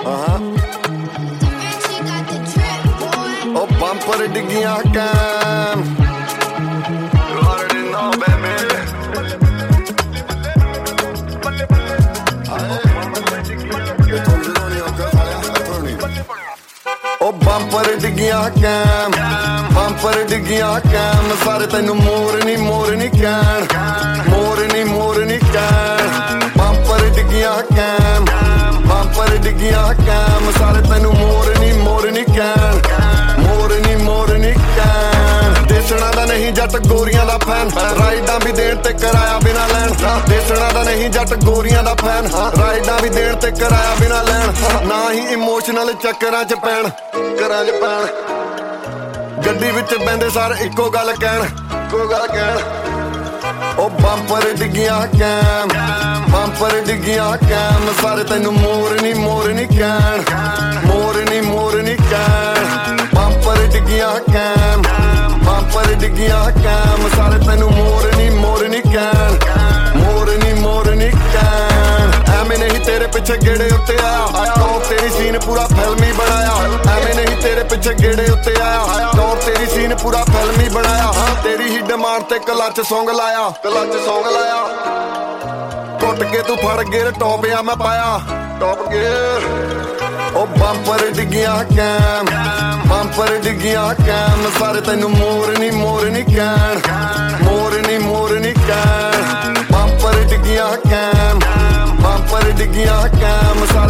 ਉਹ ਬੰਪਰ ਡਿੱਗੀਆਂ ਕੈਮ ਉਹ ਬੰਪਰ ਡਿੱਗੀਆਂ ਕੈਮ ਬੰਪਰ ਡਿੱਗੀਆਂ ਕੈਮ ਸਾਰੇ ਤੈਨੂੰ ਮੋਰ ਨੀ ਕਹਿਣ ਮੋਰ ਨੀ ਕਹਿਣ ਬੰਪਰ ਡਿੱਗੀਆਂ ਕੈਮ ਬੰਪਰ ਡਿੱਗੀਆਂ ਕੈਮ ਸਾਰੇ ਤੈਨੂੰ ਮੋਰ ਨੀ ਕਹਿਣ ਮੋਰ ਨੀ ਕਹਿਣ ਦੇਸਣਾ ਦਾ ਨਹੀਂ ਜੱਟ ਗੋਰੀਆਂ ਦਾ ਫੈਨ ਰਾਈਡਾਂ ਵੀ ਦੇਣ ਤੇ ਕਿਰਾਇਆ ਬਿਨਾ ਲੈਣ ਦੇਸਣਾ ਦਾ ਨਹੀਂ ਜੱਟ ਗੋਰੀਆਂ ਦਾ ਫੈਨ ਰਾਈਡਾਂ ਵੀ ਦੇਣ ਤੇ ਕਿਰਾਇਆ ਬਿਨਾ ਲੈਣ ਨਾ ਹੀ ਇਮੋਸ਼ਨਲ ਚੱਕਰਾਂ 'ਚ ਪੈਣ ਘਰਾਂ 'ਚ ਪੈਣ ਗੱਡੀ ਵਿੱਚ ਬਹਿੰਦੇ ਸਾਰ ਇੱਕੋ ਗੱਲ ਕਹਿਣ ਉਹ ਬੰਪਰ ਡਿੱਗੀਆਂ ਕੈਮ ਬੰਪਰ ਡਿੱਗੀਆਂ ਕੈਮ ਸਾਰੇ ਤੈਨੂੰ ਮੋਰ ਨੀ ਕਹਿਣ ਮੋਰ ਨੀ ਕਹਿਣ ਬੰਪਰ ਡਿੱਗੀਆਂ ਕੈਮ ਬੰਪਰ ਡਿੱਗੀਆਂ ਕੈਮ ਸਾਰੇ ਤੈਨੂੰ ਮੋਰ ਨੀ ਕਹਿਣ ਮੋਰ ਨੀ ਕਹਿਣ ਐਵੇਂ ਨਹੀਂ ਤੇਰੇ ਪਿੱਛੇ ਗੇੜੇ ਉੱਤੇ ਆਇਆ ਟੌਪ ਤੇਰੀ ਸੀਨ ਪੂਰਾ ਫਿਲਮੀ ਬਣਾਇਆ ਐਵੇਂ ਨਹੀਂ ਤੇਰੇ ਪਿੱਛੇ ਗੇੜੇ ਉੱਤੇ ਆਇਆ ਟੌਪ ਤੇਰੀ ਸੀਨ ਪੂਰਾ ਫਿਲਮੀ ਬਣਾਇਆ ਤੇਰੀ ਹੀ ਡਿਮਾਂਡ ਤੇ ਕਲੱਚ ਸੌਂਗ ਲਾਇਆ ਟੁੱਟ ਕੇ ਤੂੰ ਫੜ ਗੇਰ ਟੌਪ ਆ ਮੈਂ ਪਾਇਆ ਟੌਪ ਗੇਰ ਉਹ ਬੰਪਰ ਡਿੱਗੀਆਂ ਕੈਮ ਬੰਪਰ ਡਿੱਗੀਆਂ ਕੈਮ ਸਾਰੇ ਤੈਨੂੰ ਮੋਰ ਨੀ ਕਹਿਣ ਮੋਰ ਨੀ ਕਹਿਣ ਬੰਪਰ ਡਿੱਗੀਆਂ ਕੈਮ ਬੰਪਰ ਡਿੱਗੀਆਂ ਕੈਮ